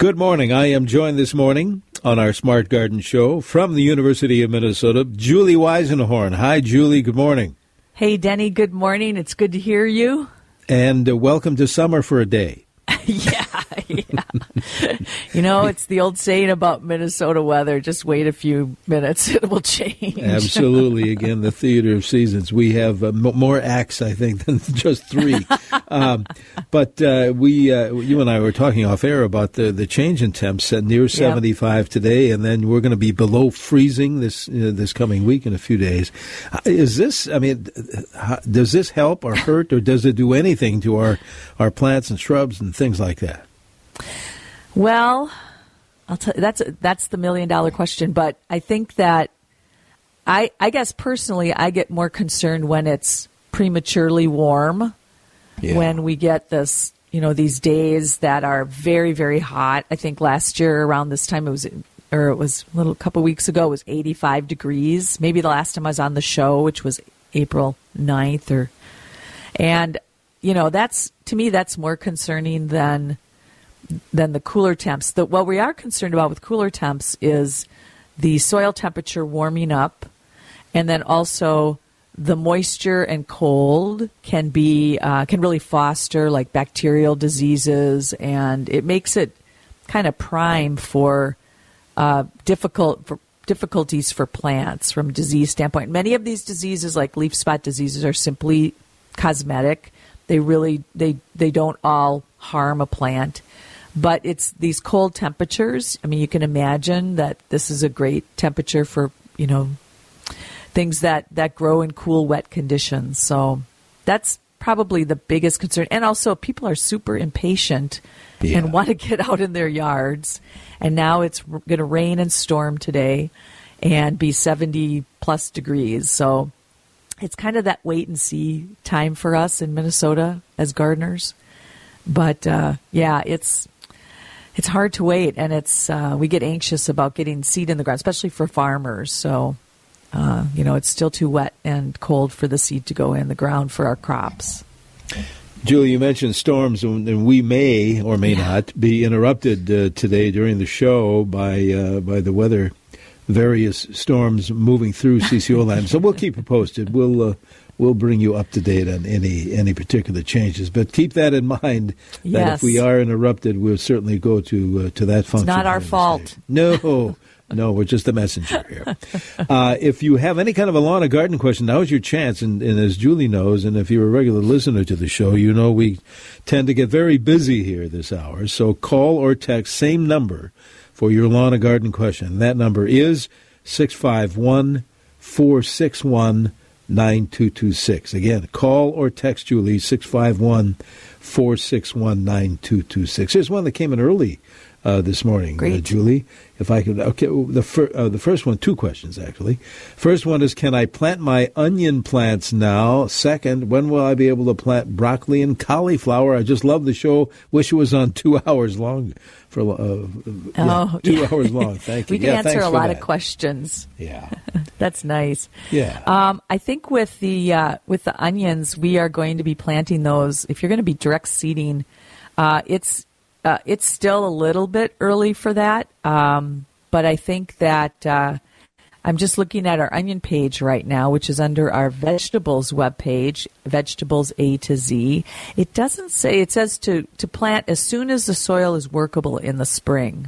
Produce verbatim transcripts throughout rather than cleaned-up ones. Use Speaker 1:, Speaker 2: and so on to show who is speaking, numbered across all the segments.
Speaker 1: Good morning. I am joined this morning on our Smart Garden Show from the University of Minnesota, Julie Weisenhorn. Hi, Julie. Good morning.
Speaker 2: Hey, Denny. Good morning. It's good to hear you.
Speaker 1: And uh, welcome to summer for a day.
Speaker 2: yeah, yeah. You know, it's the old saying about Minnesota weather. Just wait a few minutes. It will change.
Speaker 1: Absolutely. Again, the theater of seasons. We have uh, m- more acts, I think, than just three. um, but uh, we, uh, you and I were talking off air about the, the change in temps at near seventy-five yep. today, and then we're going to be below freezing this uh, this coming week in a few days. Uh, is this, I mean, how, does this help or hurt, or does it do anything to our, our plants and shrubs and things like that?
Speaker 2: Well, I'll tell you, that's that's the million dollar question. But I think that I I guess personally I get more concerned when it's prematurely warm, yeah. when we get this, you know, these days that are very, very hot. I think last year around this time it was, or it was a little couple weeks ago, it was eighty-five degrees. Maybe the last time I was on the show, which was April ninth, or and you know that's to me that's more concerning than. than the cooler temps. The, what we are concerned about with cooler temps is the soil temperature warming up, and then also the moisture and cold can be uh, can really foster like bacterial diseases, and it makes it kind of prime for uh, difficult for difficulties for plants from a disease standpoint. Many of these diseases, like leaf spot diseases, are simply cosmetic. They really they they don't all harm a plant. But it's these cold temperatures. I mean, you can imagine that this is a great temperature for, you know, things that, that grow in cool, wet conditions. So that's probably the biggest concern. And also, people are super impatient yeah. and want to get out in their yards. And now it's going to rain and storm today and be seventy plus degrees. So it's kind of that wait and see time for us in Minnesota as gardeners. But, uh, yeah, it's... It's hard to wait, and it's uh, we get anxious about getting seed in the ground, especially for farmers. So, uh, you know, it's still too wet and cold for the seed to go in the ground for our crops.
Speaker 1: Julie, you mentioned storms, and we may or may yeah. not be interrupted uh, today during the show by uh, by the weather, various storms moving through C C O land. So we'll keep you posted. We'll uh, we'll bring you up to date on any any particular changes. But keep that in mind, that
Speaker 2: yes.
Speaker 1: if we are interrupted, we'll certainly go to uh, to that function.
Speaker 2: It's not our fault.
Speaker 1: No, no, we're just the messenger here. Uh, if you have any kind of a lawn or garden question, now's your chance. And, and as Julie knows, and if you're a regular listener to the show, you know we tend to get very busy here this hour. So call or text, same number, for your lawn or garden question. That number is six five one, four six one, nine two two six. Again, call or text Julie, six five one, four six one, nine two two six. Here's one that came in early uh, this morning, uh, Julie. If I could, okay, the, fir- uh, the first one, two questions actually. First one is, can I plant my onion plants now? Second, when will I be able to plant broccoli and cauliflower? I just love the show. Wish it was on two hours long. For uh,
Speaker 2: oh,
Speaker 1: yeah, two
Speaker 2: yeah.
Speaker 1: hours long. Thank you.
Speaker 2: We can
Speaker 1: yeah,
Speaker 2: answer a lot
Speaker 1: that.
Speaker 2: of questions.
Speaker 1: Yeah,
Speaker 2: that's nice.
Speaker 1: Yeah.
Speaker 2: Um, I think with the uh, with the onions, we are going to be planting those. If you're going to be direct seeding, uh, it's uh, it's still a little bit early for that. Um, but I think that uh, I'm just looking at our onion page right now, which is under our vegetables webpage, Vegetables A to Z. It doesn't say, it says to, to plant as soon as the soil is workable in the spring.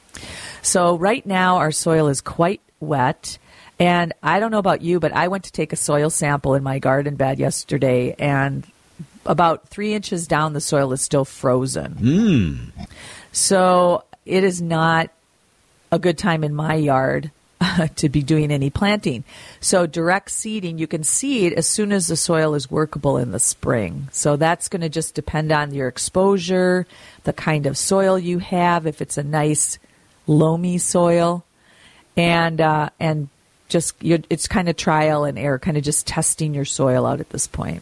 Speaker 2: So right now our soil is quite wet. And I don't know about you, but I went to take a soil sample in my garden bed yesterday, and about three inches down the soil is still frozen.
Speaker 1: Mm.
Speaker 2: So it is not a good time in my yard to be doing any planting. So direct seeding, you can seed as soon as the soil is workable in the spring. So that's going to just depend on your exposure, the kind of soil you have, if it's a nice loamy soil, and uh, and just you're, it's kind of trial and error, kind of just testing your soil out at this point.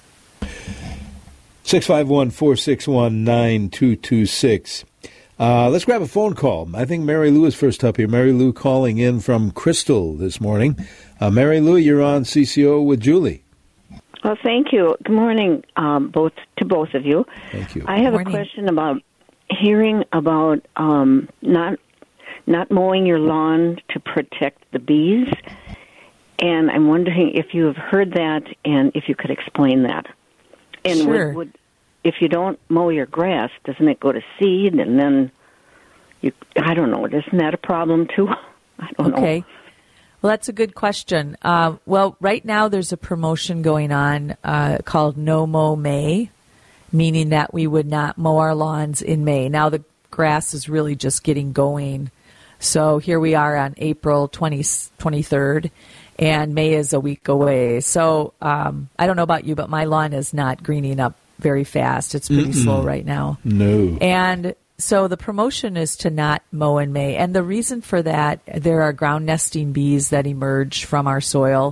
Speaker 1: six five one, four six one, nine two two six. Uh, let's grab a phone call. I think Mary Lou is first up here. Mary Lou calling in from Crystal this morning. Uh, Mary Lou, you're on C C O with Julie.
Speaker 3: Well, thank you. Good morning, um, both to both of you.
Speaker 1: Thank you.
Speaker 3: I have
Speaker 2: Good morning.
Speaker 3: a question about hearing about um, not not mowing your lawn to protect the bees, and I'm wondering if you have heard that and if you could explain that. And
Speaker 2: sure.
Speaker 3: would, would, if you don't mow your grass, doesn't it go to seed and then you? I don't know. Isn't that a problem too? I don't know.
Speaker 2: Okay. Well, that's a good question. Uh, well, right now there's a promotion going on uh, called No Mow May, meaning that we would not mow our lawns in May. Now the grass is really just getting going. So here we are on April twentieth, twenty-third, and May is a week away. So um, I don't know about you, but my lawn is not greening up very fast. It's pretty Mm-mm. slow right now.
Speaker 1: No.
Speaker 2: And so the promotion is to not mow in May. And the reason for that, there are ground nesting bees that emerge from our soil.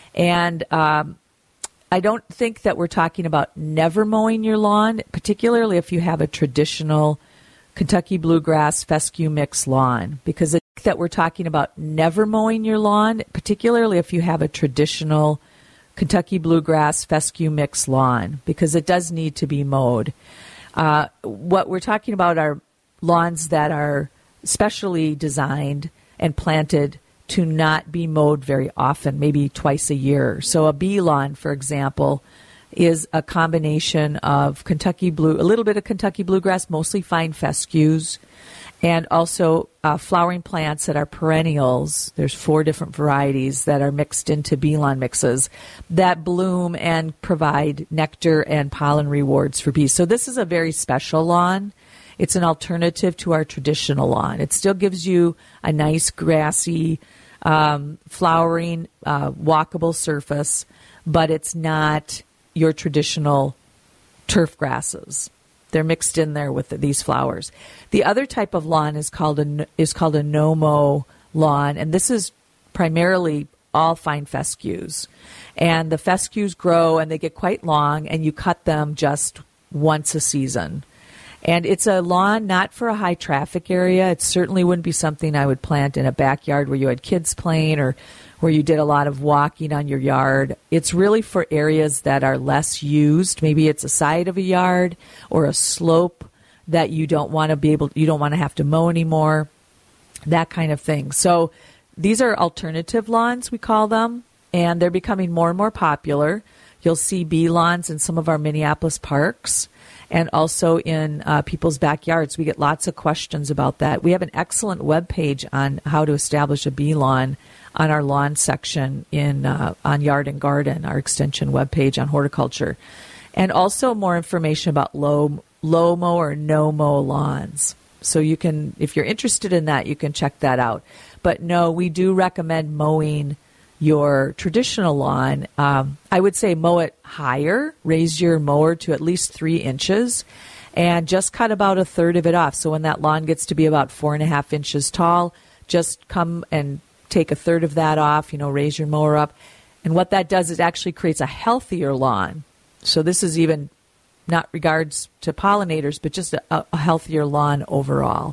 Speaker 2: And um, I don't think that we're talking about never mowing your lawn, particularly if you have a traditional Kentucky bluegrass fescue mix lawn, because I think that we're talking about never mowing your lawn, particularly if you have a traditional Kentucky bluegrass fescue mix lawn, because it does need to be mowed. Uh, what we're talking about are lawns that are specially designed and planted to not be mowed very often, maybe twice a year. So a bee lawn, for example, is a combination of Kentucky blue, a little bit of Kentucky bluegrass, mostly fine fescues, and also uh, flowering plants that are perennials. There's four different varieties that are mixed into bee lawn mixes that bloom and provide nectar and pollen rewards for bees. So this is a very special lawn. It's an alternative to our traditional lawn. It still gives you a nice grassy, um, flowering, uh, walkable surface, but it's not your traditional turf grasses. They're mixed in there with the, these flowers. The other type of lawn is called a is called a no-mow lawn, and this is primarily all fine fescues. And the fescues grow and they get quite long, and you cut them just once a season. And it's a lawn not for a high traffic area. It certainly wouldn't be something I would plant in a backyard where you had kids playing or where you did a lot of walking on your yard. It's really for areas that are less used. Maybe it's a side of a yard or a slope that you don't want to be able, you don't want to have to mow anymore, that kind of thing. So these are alternative lawns, we call them, and they're becoming more and more popular. You'll see bee lawns in some of our Minneapolis parks and also in uh, people's backyards. We get lots of questions about that. We have an excellent webpage on how to establish a bee lawn on our lawn section in uh, on Yard and Garden, our extension webpage on horticulture. And also more information about low, low mow or no mow lawns. So you can, if you're interested in that, you can check that out. But no, we do recommend mowing your traditional lawn. Um, I would say mow it higher, raise your mower to at least three inches, and just cut about a third of it off. So when that lawn gets to be about four and a half inches tall, just come and take a third of that off, you know, raise your mower up. And what that does is actually creates a healthier lawn. So this is even not regards to pollinators, but just a, a healthier lawn overall.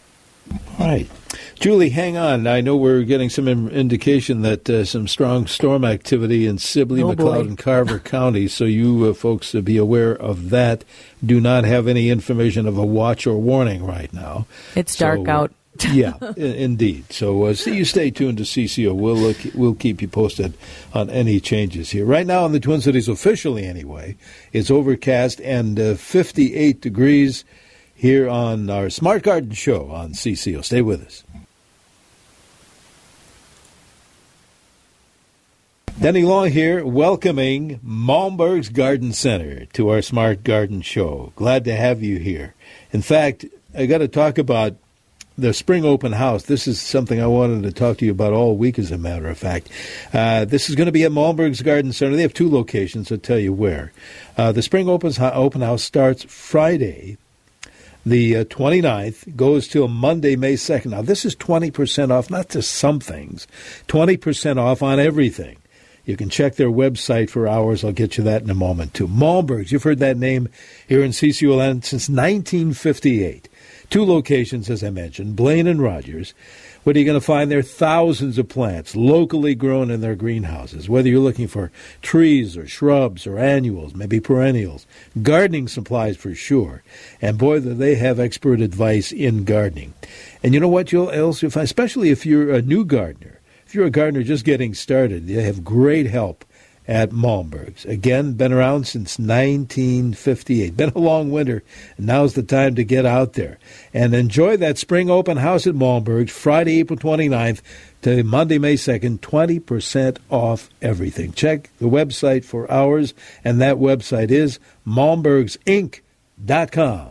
Speaker 1: All right. Julie, hang on. I know we're getting some indication that uh, some strong storm activity in Sibley,
Speaker 2: oh,
Speaker 1: McLeod,
Speaker 2: boy.
Speaker 1: and Carver County, so you uh, folks uh, be aware of that. Do not have any information of a watch or warning right now.
Speaker 2: It's dark
Speaker 1: so,
Speaker 2: out.
Speaker 1: yeah, I- indeed. So uh, see you stay tuned to C C O. We'll, uh, we'll keep you posted on any changes here. Right now in the Twin Cities, officially anyway, it's overcast and uh, fifty-eight degrees here on our Smart Garden Show on C C O. Stay with us. Denny Long here, welcoming Malmberg's Garden Center to our Smart Garden Show. Glad to have you here. In fact, I got to talk about the spring open house. This is something I wanted to talk to you about all week, as a matter of fact. Uh, this is going to be at Malmberg's Garden Center. They have two locations. I'll tell you where. Uh, the spring open house starts Friday, the uh, twenty-ninth, goes till Monday, May second. Now, this is twenty percent off, not just some things, twenty percent off on everything. You can check their website for hours. I'll get you that in a moment, too. Malmberg's, you've heard that name here in C C O land since nineteen fifty-eight. Two locations, as I mentioned, Blaine and Rogers. What are you going to find there? Thousands of plants locally grown in their greenhouses, whether you're looking for trees or shrubs or annuals, maybe perennials, gardening supplies for sure. And boy, do they have expert advice in gardening. And you know what you'll also find, especially if you're a new gardener, if you're a gardener just getting started, they have great help at Malmberg's. Again, been around since nineteen fifty-eight. Been a long winter, and now's the time to get out there and enjoy that spring open house at Malmberg's, Friday, April twenty-ninth to Monday, May second, twenty percent off everything. Check the website for hours, and that website is malmbergs inc dot com.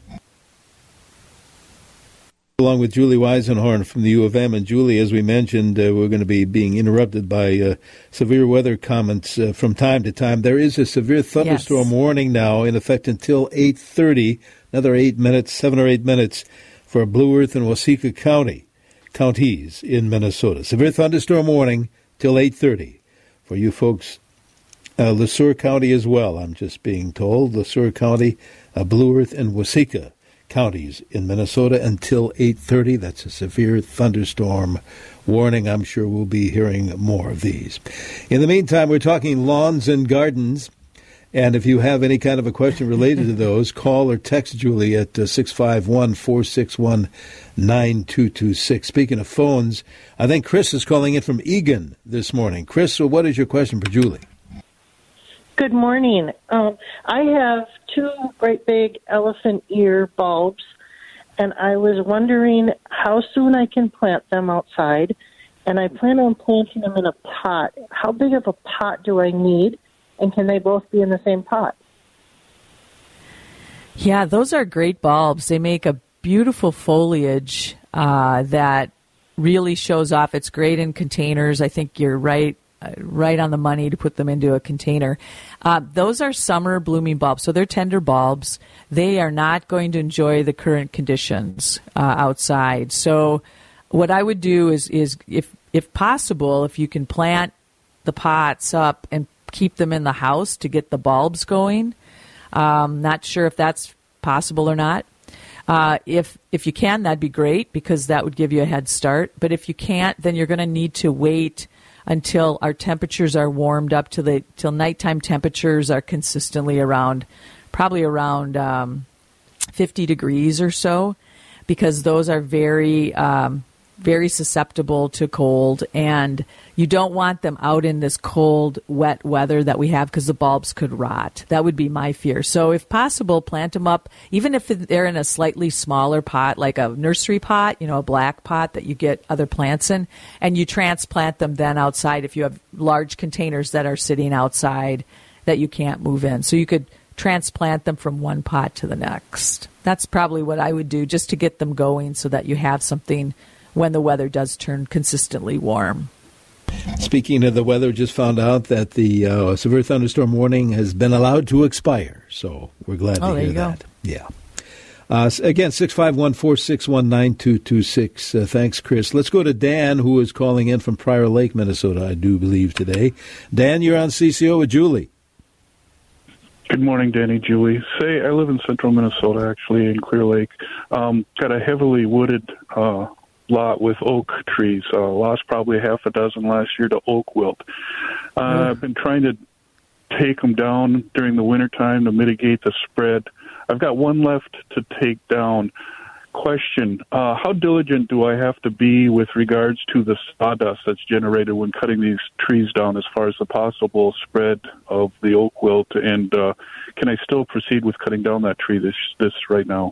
Speaker 1: Along with Julie Weisenhorn from the U of M. And Julie, as we mentioned, uh, we're going to be being interrupted by uh, severe weather comments uh, from time to time. There is a severe thunderstorm yes. warning now in effect until eight thirty, another eight minutes, seven or eight minutes for Blue Earth and Waseca County, counties in Minnesota. Severe thunderstorm warning till eight thirty for you folks. Uh, Le Sueur County as well, I'm just being told. Le Sueur County, uh, Blue Earth and Waseca counties in Minnesota until eight thirty. That's a severe thunderstorm warning. I'm sure we'll be hearing more of these. In the meantime, we're talking lawns and gardens. And if you have any kind of a question related to those, call or text Julie at uh, six five one, four six one, nine two two six. Speaking of phones, I think Chris is calling in from Eagan this morning. Chris, so what is your question for Julie?
Speaker 4: Good morning. Um, I have two great big elephant ear bulbs, and I was wondering how soon I can plant them outside, and I plan on planting them in a pot. How big of a pot do I need, and can they both be in the same pot?
Speaker 2: Yeah, those are great bulbs. They make a beautiful foliage uh, that really shows off. It's great in containers. I think you're right. Uh, right on the money to put them into a container. Uh, those are summer blooming bulbs, so they're tender bulbs. They are not going to enjoy the current conditions uh, outside. So what I would do is, is if if possible, if you can plant the pots up and keep them in the house to get the bulbs going. Um, not sure if that's possible or not. Uh, if if you can, that'd be great because that would give you a head start. But if you can't, then you're going to need to wait until our temperatures are warmed up to the till nighttime temperatures are consistently around, probably around um, fifty degrees or so, because those are very um, very susceptible to cold, and you don't want them out in this cold, wet weather that we have because the bulbs could rot. That would be my fear. So if possible, plant them up, even if they're in a slightly smaller pot, like a nursery pot, you know, a black pot that you get other plants in, and you transplant them then outside if you have large containers that are sitting outside that you can't move in. So you could transplant them from one pot to the next. That's probably what I would do just to get them going so that you have something when the weather does turn consistently warm.
Speaker 1: Speaking of the weather, just found out that the uh, severe thunderstorm warning has been allowed to expire. So we're glad
Speaker 2: oh,
Speaker 1: to hear
Speaker 2: that.
Speaker 1: Go. Yeah. Uh, again, six five one, four six one, nine two two six. Uh, thanks, Chris. Let's go to Dan, who is calling in from Prior Lake, Minnesota, I do believe, today. Dan, you're on C C O with Julie.
Speaker 5: Good morning, Danny, Julie. Say, I live in central Minnesota, actually, in Clear Lake. Um, got a heavily wooded uh lot with oak trees. Uh, lost probably half a dozen last year to oak wilt. Uh, mm. I've been trying to take them down during the wintertime to mitigate the spread. I've got one left to take down. Question, uh, how diligent do I have to be with regards to the sawdust that's generated when cutting these trees down as far as the possible spread of the oak wilt? And uh, can I still proceed with cutting down that tree this this right now?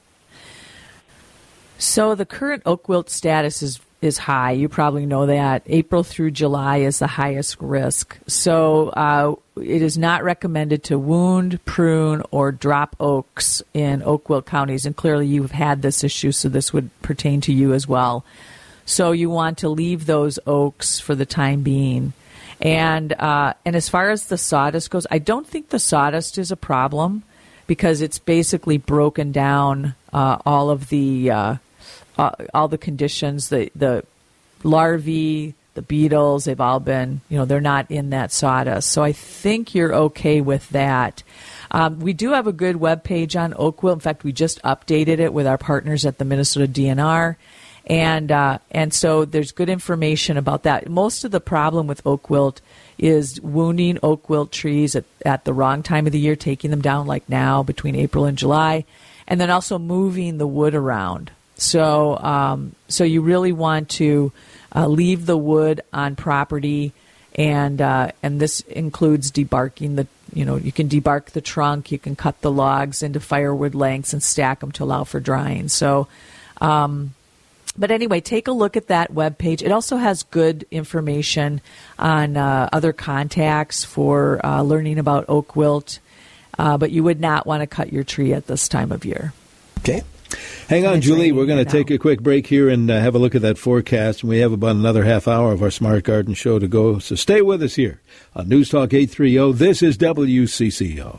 Speaker 2: So the current oak wilt status is is high. You probably know that. April through July is the highest risk. So uh, it is not recommended to wound, prune, or drop oaks in oak wilt counties. And clearly you've had this issue, so this would pertain to you as well. So you want to leave those oaks for the time being. And uh, and as far as the sawdust goes, I don't think the sawdust is a problem because it's basically broken down uh, all of the uh, uh, all the conditions, the the larvae, the beetles. They've all been, you know, they're not in that sawdust. So I think you're okay with that. Um, we do have a good web page on oak wilt. In fact, we just updated it with our partners at the Minnesota D N R. And uh, and so there's good information about that. Most of the problem with oak wilt is wounding oak wilt trees at, at the wrong time of the year, taking them down like now between April and July, and then also moving the wood around. So um, so you really want to uh, leave the wood on property, and uh, and this includes debarking the, you know, you can debark the trunk, you can cut the logs into firewood lengths and stack them to allow for drying. So um But anyway, take a look at that webpage. It also has good information on uh, other contacts for uh, learning about oak wilt, uh, but you would not want to cut your tree at this time of year.
Speaker 1: Okay. Hang on, Julie. We're going to take a quick break here and uh, have a look at that forecast. And we have about another half hour of our Smart Garden show to go. So stay with us here on News Talk eight thirty. This is W C C O.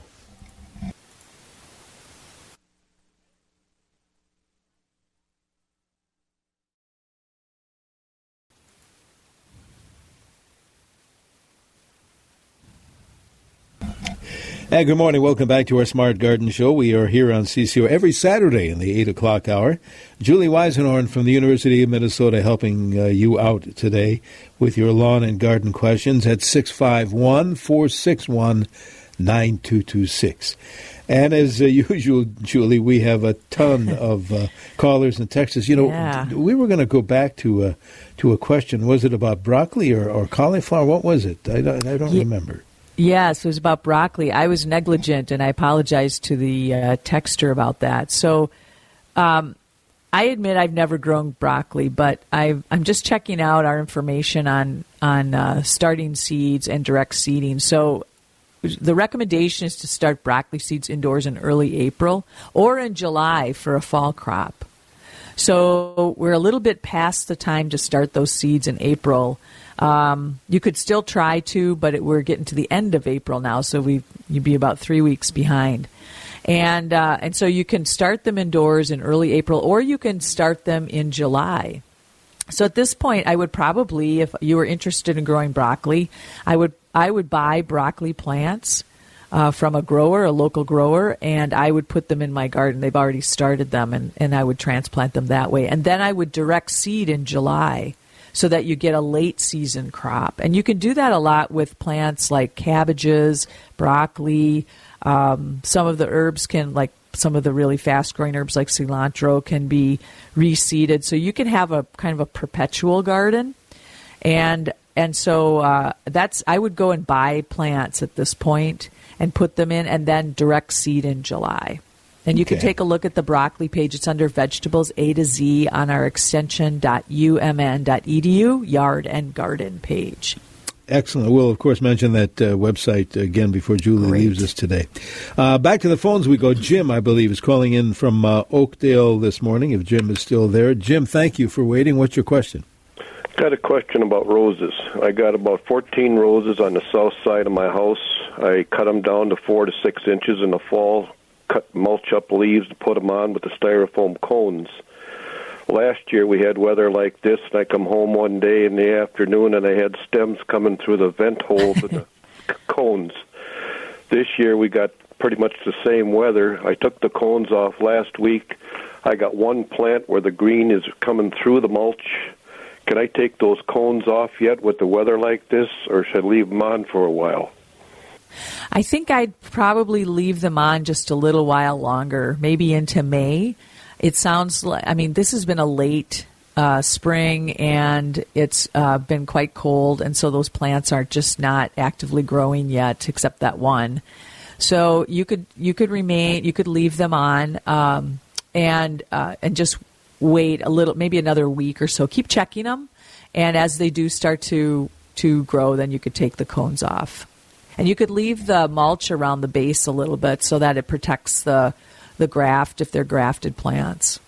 Speaker 1: Hey, good morning. Welcome back to our Smart Garden Show. We are here on C C O every Saturday in the eight o'clock hour. Julie Weisenhorn from the University of Minnesota helping uh, you out today with your lawn and garden questions at six five one, four six one, nine two two six. And as uh, usual, Julie, we have a ton of uh, callers and texts. You know,
Speaker 2: yeah.
Speaker 1: we were going to go back to a, to a question. Was it about broccoli or, or cauliflower? What was it? I don't, I don't
Speaker 2: yeah.
Speaker 1: remember.
Speaker 2: Yes, it was about broccoli. I was negligent, and I apologize to the uh, texter about that. So um, I admit I've never grown broccoli, but I've, I'm just checking out our information on, on uh, starting seeds and direct seeding. So the recommendation is to start broccoli seeds indoors in early April or in July for a fall crop. So we're a little bit past the time to start those seeds in April. Um, you could still try to, but it, we're getting to the end of April now, so we you'd be about three weeks behind. And uh, and so you can start them indoors in early April, or you can start them in July. So at this point, I would probably, if you were interested in growing broccoli, I would I would buy broccoli plants uh, from a grower, a local grower, and I would put them in my garden. They've already started them, and, and I would transplant them that way. And then I would direct seed in July, so that you get a late season crop. And you can do that a lot with plants like cabbages, broccoli. Um, some of the herbs can, like some of the really fast growing herbs like cilantro, can be reseeded. So you can have a kind of a perpetual garden. And and so uh, that's I would go and buy plants at this point and put them in, and then direct seed in July. And you okay. can take a look at the broccoli page. It's under Vegetables A to Z on our extension dot u m n dot e d u yard and garden page.
Speaker 1: Excellent. We'll, of course, mention that uh, website again before Julie
Speaker 2: Great.
Speaker 1: leaves us today. Uh, back to the phones we go. Jim, I believe, is calling in from uh, Oakdale this morning, if Jim is still there. Jim, thank you for waiting. What's your question?
Speaker 6: Got a question about roses. I got about fourteen roses on the south side of my house. I cut them down to four to six inches in the fall. Cut mulch up leaves to put them on with the styrofoam cones. Last year we had weather like this, and I come home one day in the afternoon and I had stems coming through the vent holes in the cones. This year we got pretty much the same weather. I took the cones off last week. I got one plant where the green is coming through the mulch. Can I take those cones off yet with the weather like this, or should I leave them on for a while?
Speaker 2: I think I'd probably leave them on just a little while longer, maybe into May. It sounds like, I mean, this has been a late uh, spring, and it's uh, been quite cold, and so those plants are just not actively growing yet, except that one. So you could you could remain, you could leave them on, um, and uh, and just wait a little, maybe another week or so. Keep checking them, and as they do start to to grow, then you could take the cones off. And you could leave the mulch around the base a little bit so that it protects the the graft if they're grafted plants.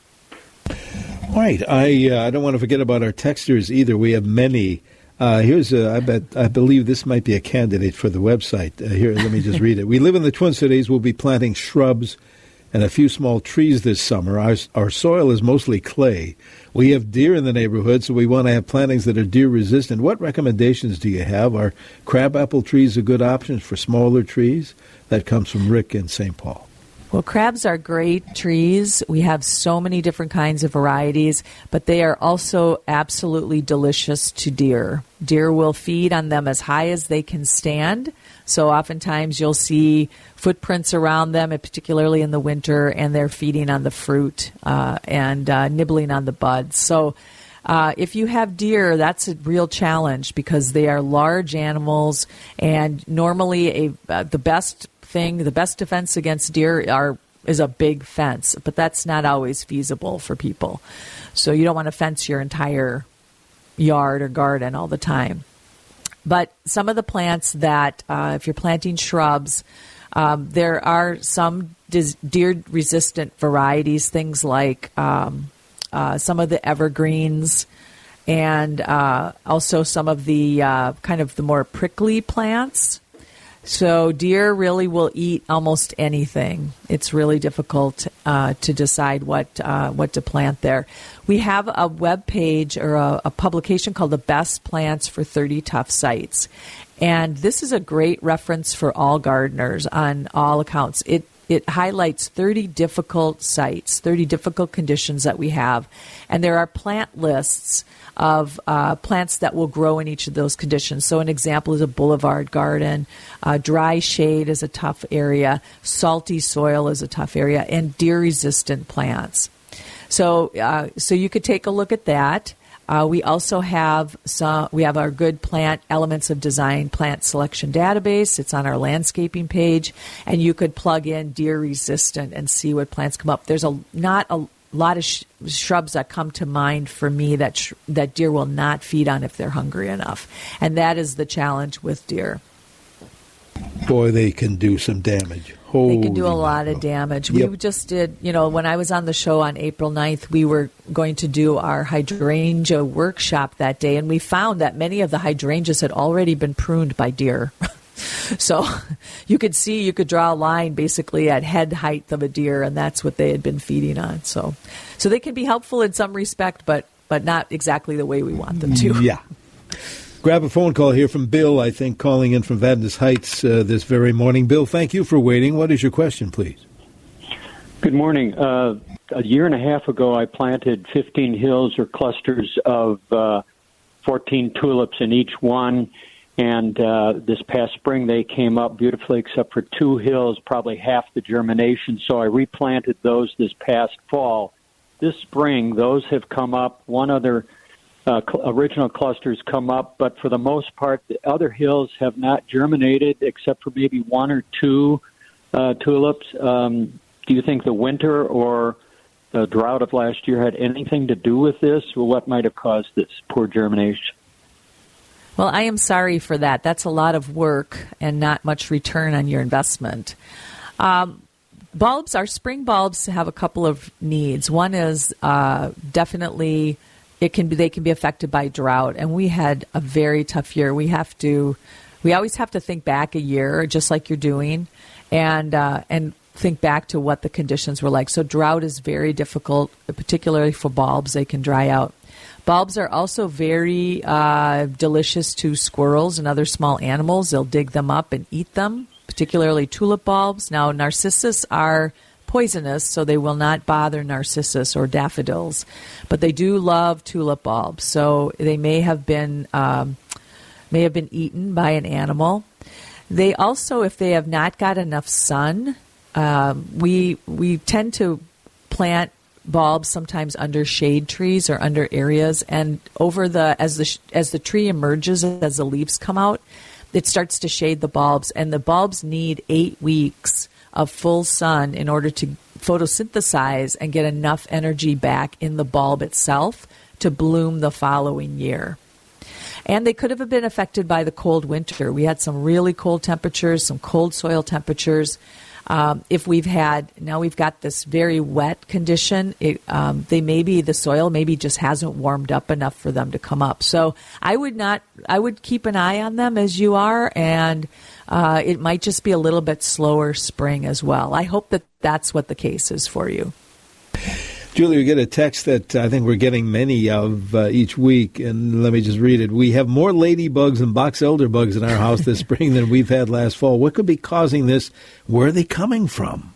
Speaker 1: All right. I uh, I don't want to forget about our texters either. We have many. Uh, here's a, I bet I believe this might be a candidate for the website. Uh, here, let me just read it. We live in the Twin Cities. We'll be planting shrubs and a few small trees this summer. Our, our soil is mostly clay. We have deer in the neighborhood, so we want to have plantings that are deer-resistant. What recommendations do you have? Are crabapple trees a good option for smaller trees? That comes from Rick in Saint Paul.
Speaker 2: Well, crabs are great trees. We have so many different kinds of varieties, but they are also absolutely delicious to deer. Deer will feed on them as high as they can stand. So oftentimes you'll see footprints around them, and particularly in the winter, and they're feeding on the fruit uh, and uh, nibbling on the buds. So uh, if you have deer, that's a real challenge because they are large animals, and normally a uh, the best thing, the best defense against deer are is a big fence, but that's not always feasible for people. So you don't want to fence your entire yard or garden all the time. But some of the plants that, uh, if you're planting shrubs, um, there are some dis- deer-resistant varieties, things like um, uh, some of the evergreens and uh, also some of the uh, kind of the more prickly plants. So deer really will eat almost anything. It's really difficult uh, to decide what uh, what to plant there. We have a web page or a, a publication called The Best Plants for thirty Tough Sites. And this is a great reference for all gardeners on all accounts. It It highlights thirty difficult sites, thirty difficult conditions that we have. And there are plant lists of uh, plants that will grow in each of those conditions. So an example is a boulevard garden. Uh, dry shade is a tough area. Salty soil is a tough area. And deer-resistant plants. So uh, so you could take a look at that. Uh, we also have some, we have our good plant elements of design plant selection database. It's on our landscaping page, and you could plug in deer resistant and see what plants come up. There's a not a lot of sh- shrubs that come to mind for me that sh- that deer will not feed on if they're hungry enough, and that is the challenge with deer.
Speaker 1: Boy, they can do some damage. Holy
Speaker 2: they can do a lot
Speaker 1: no.
Speaker 2: of damage.
Speaker 1: Yep.
Speaker 2: We just did, you know, when I was on the show on April ninth, we were going to do our hydrangea workshop that day, and we found that many of the hydrangeas had already been pruned by deer. So you could see, you could draw a line basically at head height of a deer, and that's what they had been feeding on. So so they can be helpful in some respect, but, but not exactly the way we want them to.
Speaker 1: Yeah. Grab a phone call here from Bill, I think, calling in from Vadnais Heights uh, this very morning. Bill, thank you for waiting. What is your question, please?
Speaker 7: Good morning. Uh, a year and a half ago, I planted fifteen hills or clusters of uh, fourteen tulips in each one. And uh, this past spring, they came up beautifully, except for two hills, probably half the germination. So I replanted those this past fall. This spring, those have come up. One other uh, cl- original clusters come up, but for the most part, the other hills have not germinated, except for maybe one or two uh, tulips. Um, do you think the winter or the drought of last year had anything to do with this, or what might have caused this poor germination?
Speaker 2: Well, I am sorry for that. That's a lot of work and not much return on your investment. Um, bulbs, our spring bulbs have a couple of needs. One is uh, definitely it can be they can be affected by drought, and we had a very tough year. We have to, we always have to think back a year, just like you're doing, and uh, and think back to what the conditions were like. So drought is very difficult, particularly for bulbs. They can dry out. Bulbs are also very uh, delicious to squirrels and other small animals. They'll dig them up and eat them, particularly tulip bulbs. Now, narcissus are poisonous, so they will not bother narcissus or daffodils. But they do love tulip bulbs, so they may have been um, may have been eaten by an animal. They also, if they have not got enough sun, um, we we tend to plant bulbs sometimes under shade trees or under areas, and over the as the as the tree emerges, as the leaves come out, it starts to shade the bulbs, and the bulbs need eight weeks of full sun in order to photosynthesize and get enough energy back in the bulb itself to bloom the following year. And they could have been affected by the cold winter. We had some really cold temperatures, some cold soil temperatures. Um, if we've had, now we've got this very wet condition, it, um, they maybe, the soil maybe just hasn't warmed up enough for them to come up. So I would not, I would keep an eye on them as you are, and uh, it might just be a little bit slower spring as well. I hope that that's what the case is for you.
Speaker 1: Julie, we get a text that I think we're getting many of uh, each week, and let me just read it. We have more ladybugs and box elder bugs in our house this spring than we've had last fall. What could be causing this? Where are they coming from?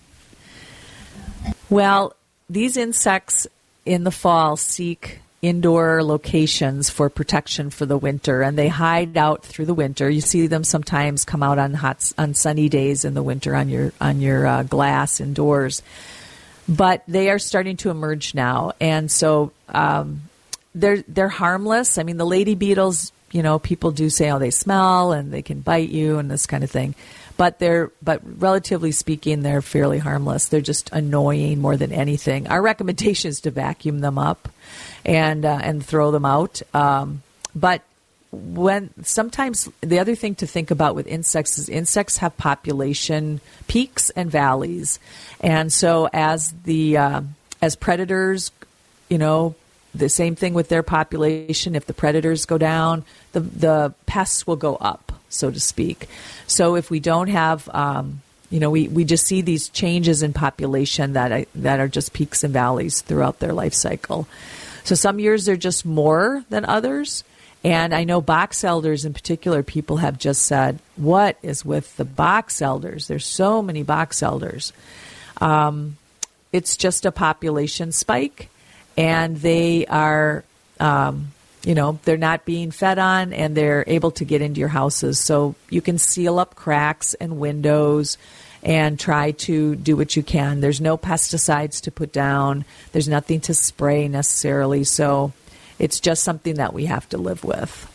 Speaker 2: Well, these insects in the fall seek indoor locations for protection for the winter, and they hide out through the winter. You see them sometimes come out on hot, on sunny days in the winter on your on your uh, glass indoors. But they are starting to emerge now, and so um, they're they're harmless. I mean, the lady beetles, you know, people do say, oh, they smell and they can bite you and this kind of thing. But they're but relatively speaking, they're fairly harmless. They're just annoying more than anything. Our recommendation is to vacuum them up and uh, and throw them out. Um, but when sometimes the other thing to think about with insects is insects have population peaks and valleys, and so as the uh, as predators, you know, the same thing with their population. If the predators go down, the the pests will go up, so to speak. So if we don't have, um, you know, we, we just see these changes in population that I, that are just peaks and valleys throughout their life cycle. So some years they're just more than others. And I know box elders in particular, people have just said, what is with the box elders? There's so many box elders. Um, it's just a population spike, and they are, um, you know, they're not being fed on, and they're able to get into your houses. So you can seal up cracks and windows and try to do what you can. There's no pesticides to put down. There's nothing to spray necessarily. So it's just something that we have to live with.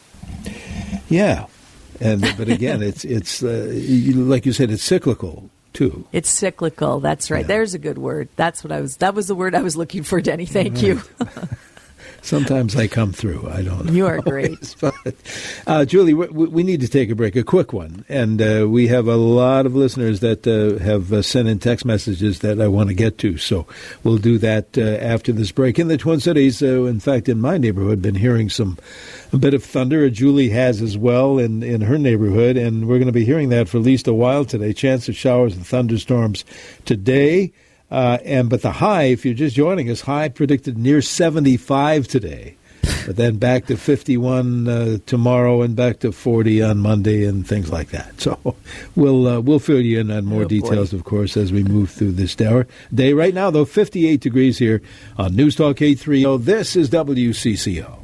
Speaker 1: Yeah, and but again, it's it's uh, you, like you said, it's cyclical too.
Speaker 2: It's cyclical. That's right. Yeah. There's a good word. That's what I was. That was the word I was looking for, Denny. Thank right. you.
Speaker 1: Sometimes I come through. I don't know.
Speaker 2: You are great.
Speaker 1: But, uh, Julie, we, we need to take a break, a quick one. And uh, we have a lot of listeners that uh, have uh, sent in text messages that I want to get to. So we'll do that uh, after this break. In the Twin Cities, uh, in fact, in my neighborhood, been hearing some a bit of thunder. Julie has as well in, in her neighborhood. And we're going to be hearing that for at least a while today. Chance of showers and thunderstorms today. Uh, and but the high, if you're just joining us, high predicted near seventy-five today, but then back to fifty-one uh, tomorrow and back to forty on Monday and things like that. So we'll uh, we'll fill you in on more oh, details, boy. Of course, as we move through this hour. Day right now, though, fifty-eight degrees here on News Talk eight thirty. This is W C C O.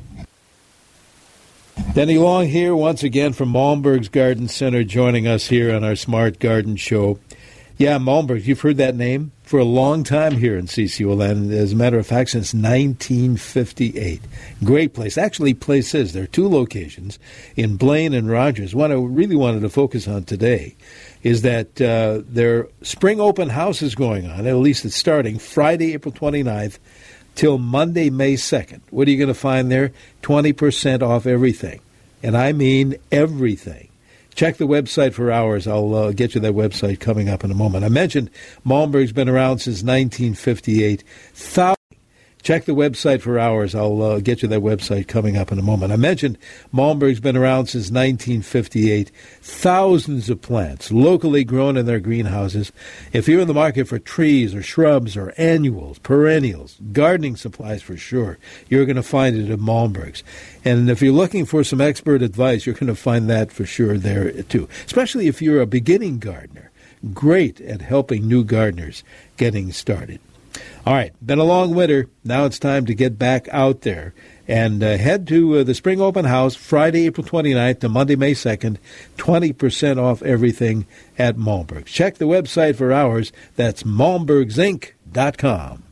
Speaker 1: Denny Long here once again from Malmberg's Garden Center, joining us here on our Smart Garden Show. Yeah, Malmberg, you've heard that name for a long time here in C C O land. As a matter of fact, since nineteen fifty-eight. Great place. Actually, places. There are two locations in Blaine and Rogers. What I really wanted to focus on today is that uh, their spring open house is going on. At least it's starting Friday, April twenty-ninth, till Monday, May second. What are you going to find there? twenty percent off everything. And I mean everything. Check the website for hours. I'll uh, get you that website coming up in a moment. I mentioned Malmberg's been around since nineteen fifty-eight. Thou- Check the website for hours. I'll uh, get you that website coming up in a moment. I mentioned Malmberg's been around since nineteen fifty-eight. Thousands of plants locally grown in their greenhouses. If you're in the market for trees or shrubs or annuals, perennials, gardening supplies for sure, you're going to find it at Malmberg's. And if you're looking for some expert advice, you're going to find that for sure there too, especially if you're a beginning gardener. Great at helping new gardeners getting started. All right, been a long winter. Now it's time to get back out there and uh, head to uh, the Spring Open House Friday, April twenty-ninth to Monday, May second. twenty percent off everything at Malmberg's. Check the website for hours. That's malmbergs inc dot com.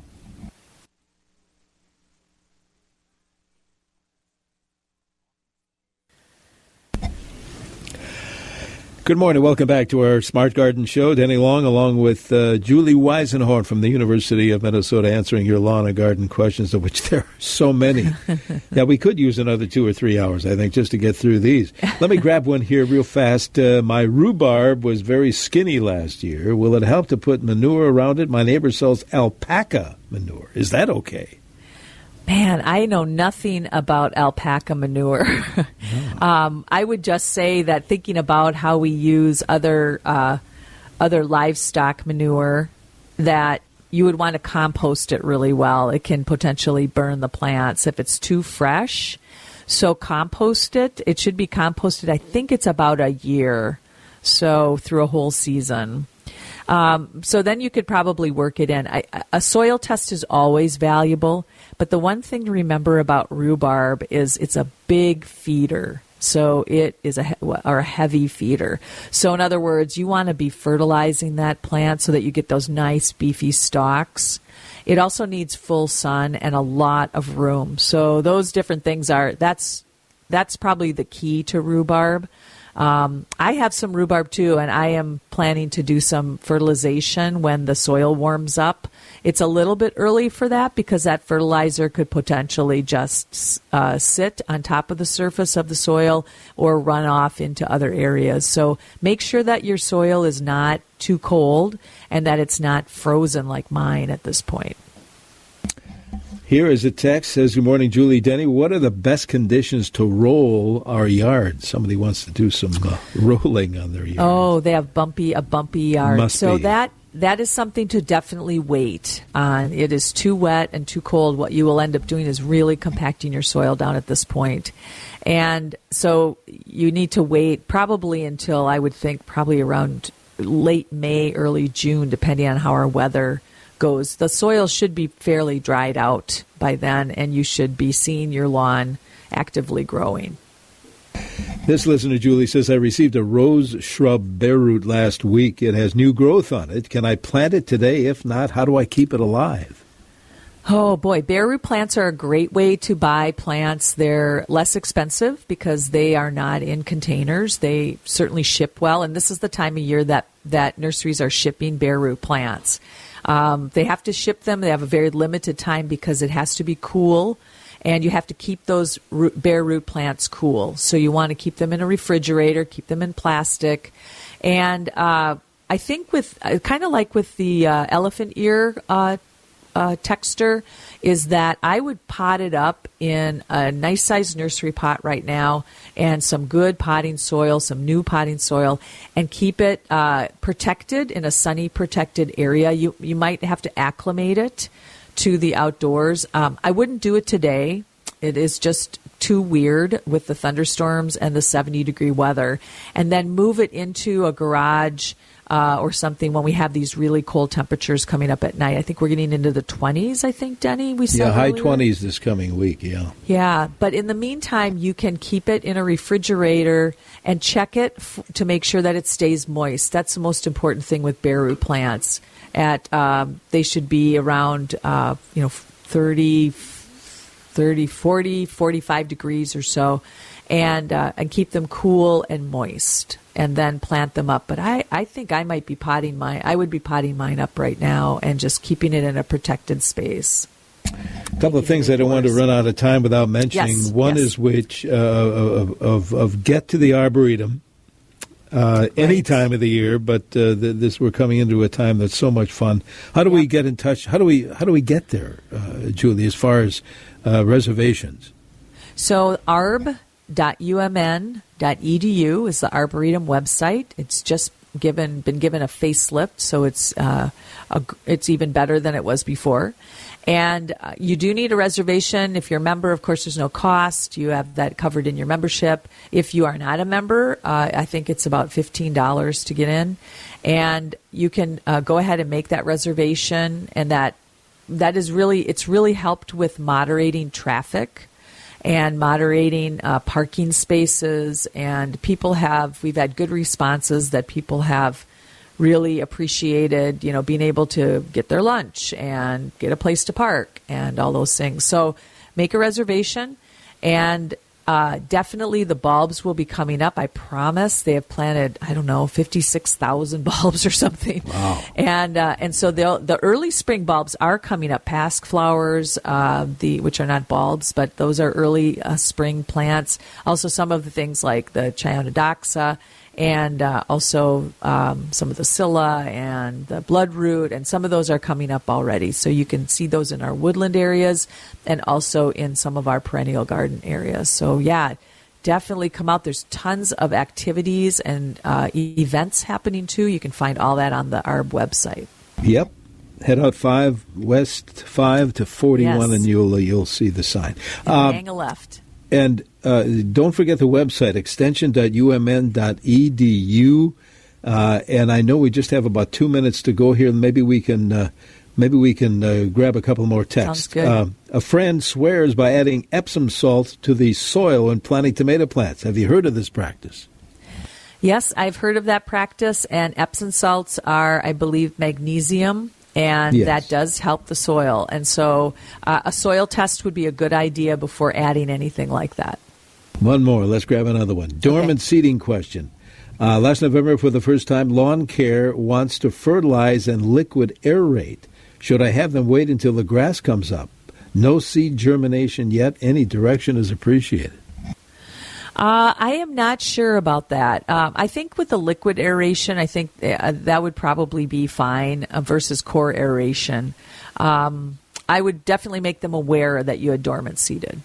Speaker 1: Good morning. Welcome back to our Smart Garden Show. Denny Long along with uh, Julie Weisenhorn from the University of Minnesota answering your lawn and garden questions, of which there are so many. Yeah, we could use another two or three hours, I think, just to get through these. Let me grab one here real fast. Uh, my rhubarb was very skinny last year. Will it help to put manure around it? My neighbor sells alpaca manure. Is that okay?
Speaker 2: Man, I know nothing about alpaca manure. Oh. um, I would just say that thinking about how we use other uh, other livestock manure, that you would want to compost it really well. It can potentially burn the plants if it's too fresh. So compost it. It should be composted, I think it's about a year, so through a whole season. Um, so then you could probably work it in. I, a soil test is always valuable, but the one thing to remember about rhubarb is it's a big feeder. So it is a, or a heavy feeder. So in other words, you want to be fertilizing that plant so that you get those nice beefy stalks. It also needs full sun and a lot of room. So those different things are, that's, that's probably the key to rhubarb. Um, I have some rhubarb too, and I am planning to do some fertilization when the soil warms up. It's a little bit early for that because that fertilizer could potentially just uh, sit on top of the surface of the soil or run off into other areas. So make sure that your soil is not too cold and that it's not frozen like mine at this point.
Speaker 1: Here is a text, says, good morning, Julie, Denny. What are the best conditions to roll our yard? Somebody wants to do some uh, rolling on their yard.
Speaker 2: Oh, they have bumpy a bumpy yard.
Speaker 1: Must
Speaker 2: so
Speaker 1: be.
Speaker 2: that that is something to definitely wait on. It is too wet and too cold. What you will end up doing is really compacting your soil down at this point. And so you need to wait probably until, I would think, probably around late May, early June, depending on how our weather goes. The soil should be fairly dried out by then, and you should be seeing your lawn actively growing.
Speaker 1: This listener, Julie, says, I received a rose shrub bare root last week. It has new growth on it. Can I plant it today? If not, how do I keep it alive?
Speaker 2: Oh, boy. Bare root plants are a great way to buy plants. They're less expensive because they are not in containers. They certainly ship well, and this is the time of year that, that nurseries are shipping bare root plants. Um, they have to ship them. They have a very limited time because it has to be cool, and you have to keep those root, bare root plants cool. So you want to keep them in a refrigerator, keep them in plastic. And uh, I think with uh, kind of like with the uh, elephant ear uh, uh, texture is that I would pot it up in a nice-sized nursery pot right now and some good potting soil, some new potting soil, and keep it uh, protected in a sunny, protected area. You you might have to acclimate it to the outdoors. Um, I wouldn't do it today. It is just too weird with the thunderstorms and the seventy-degree weather. And then move it into a garage uh, or something when we have these really cold temperatures coming up at night. I think we're getting into the twenties, I think, Denny, we said
Speaker 1: Yeah, high
Speaker 2: earlier.
Speaker 1: twenties this coming week, yeah.
Speaker 2: Yeah, but in the meantime, you can keep it in a refrigerator and check it f- to make sure that it stays moist. That's the most important thing with bare root plants. At um, they should be around, uh, you know, thirty, thirty, forty, forty-five degrees or so, and uh, and keep them cool and moist, and then plant them up. But I, I think I might be potting mine. I would be potting mine up right now and just keeping it in a protected space.
Speaker 1: A couple of things I don't want to run out of time without mentioning.
Speaker 2: Yes,
Speaker 1: One
Speaker 2: yes.
Speaker 1: is which uh, of, of of get to the Arboretum uh, any
Speaker 2: Right.
Speaker 1: time of the year, but uh, th- this we're coming into a time that's so much fun. How do we get in touch? How do we how do we get there, uh, Julie? As far as uh, reservations,
Speaker 2: So arb dot u m n dot e d u is the Arboretum website. It's just given been given a facelift, so it's uh, a, it's even better than it was before. And uh, you do need a reservation. If you're a member, of course, there's no cost. You have that covered in your membership. If you are not a member, uh, I think it's about fifteen dollars to get in. And you can uh, go ahead and make that reservation. And that that is really, it's really helped with moderating traffic and moderating uh, parking spaces. And people have, we've had good responses that people have really appreciated, you know, being able to get their lunch and get a place to park and all those things. So make a reservation. And uh, definitely the bulbs will be coming up. I promise. They have planted, I don't know, fifty-six thousand bulbs or something.
Speaker 1: Wow.
Speaker 2: And uh, and so the the early spring bulbs are coming up. Pasque flowers, uh, the which are not bulbs, but those are early uh, spring plants. Also, some of the things like the Chionodoxa, and uh, also um, some of the Scilla and the bloodroot, and some of those are coming up already. So you can see those in our woodland areas and also in some of our perennial garden areas. So, yeah, definitely come out. There's tons of activities and uh, e- events happening, too. You can find all that on the A R B website.
Speaker 1: Yep. Head out five, west five to forty-one,
Speaker 2: Yes.
Speaker 1: and you'll, uh, you'll see the sign.
Speaker 2: And
Speaker 1: Um,
Speaker 2: hang a left.
Speaker 1: And uh, don't forget the website, extension dot u m n dot e d u. Uh, and I know we just have about two minutes to go here. Maybe we can uh, maybe we can uh, grab a couple more texts.
Speaker 2: Sounds good.
Speaker 1: Uh, a friend swears by adding Epsom salt to the soil when planting tomato plants. Have you heard of this practice?
Speaker 2: Yes, I've heard of that practice, and Epsom salts are, I believe, magnesium, and
Speaker 1: Yes.
Speaker 2: that does help the soil. And so uh, a soil test would be a good idea before adding anything like that.
Speaker 1: One more. Let's grab another one. Dormant seeding question. Uh, last November, for the first time, Lawn Care wants to fertilize and liquid aerate. Should I have them wait until the grass comes up? No seed germination yet. Any direction is appreciated.
Speaker 2: Uh, I am not sure about that. Um, I think with the liquid aeration, I think uh, that would probably be fine uh, versus core aeration. Um, I would definitely make them aware that you had dormant seeded.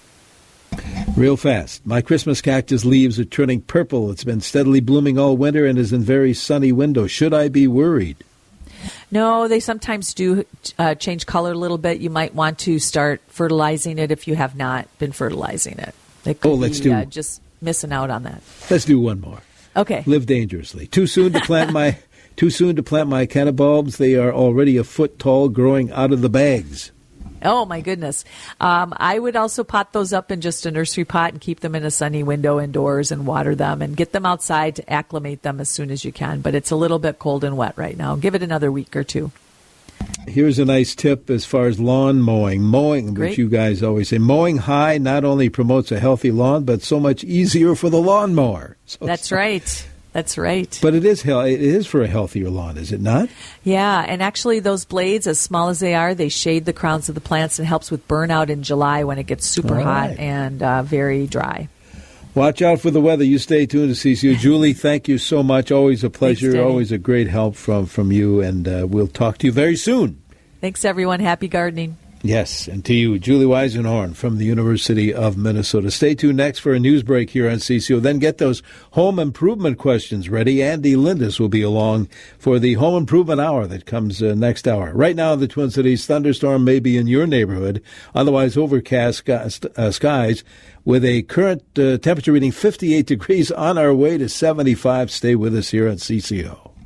Speaker 1: Real fast. My Christmas cactus leaves are turning purple. It's been steadily blooming all winter and is in very sunny windows. Should I be worried?
Speaker 2: No, they sometimes do uh, change color a little bit. You might want to start fertilizing it if you have not been fertilizing it. They could
Speaker 1: Oh, let's
Speaker 2: be
Speaker 1: do-
Speaker 2: uh, just missing out on that.
Speaker 1: Let's do one more.
Speaker 2: Okay.
Speaker 1: Live dangerously. Too soon to plant my too soon to plant my cannabulbs. They are already a foot tall, growing out of the bags.
Speaker 2: Oh, my goodness. Um, I would also pot those up in just a nursery pot and keep them in a sunny window indoors and water them and get them outside to acclimate them as soon as you can. But it's a little bit cold and wet right now. Give it another week or two.
Speaker 1: Here's a nice tip as far as lawn mowing. Mowing,
Speaker 2: Great.
Speaker 1: which you guys always say, mowing high not only promotes a healthy lawn, but so much easier for the lawnmower. So,
Speaker 2: That's right. That's right.
Speaker 1: But it is hel- it is for a healthier lawn, is it not?
Speaker 2: Yeah, and actually those blades, as small as they are, they shade the crowns of the plants and helps with burnout in July when it gets super
Speaker 1: All
Speaker 2: hot
Speaker 1: right.
Speaker 2: and uh, very dry.
Speaker 1: Watch out for the weather. You stay tuned to C C U. Julie, thank you so much. Always a pleasure.
Speaker 2: Danny.
Speaker 1: Always a great help from, from you, and uh, we'll talk to you very soon.
Speaker 2: Thanks, everyone. Happy gardening.
Speaker 1: Yes, and to you, Julie Weisenhorn from the University of Minnesota. Stay tuned next for a news break here on C C O. Then get those home improvement questions ready. Andy Lindis will be along for the Home Improvement Hour that comes uh, next hour. Right now, the Twin Cities thunderstorm may be in your neighborhood, otherwise overcast sky, uh, skies with a current uh, temperature reading fifty-eight degrees on our way to seventy-five. Stay with us here on C C O.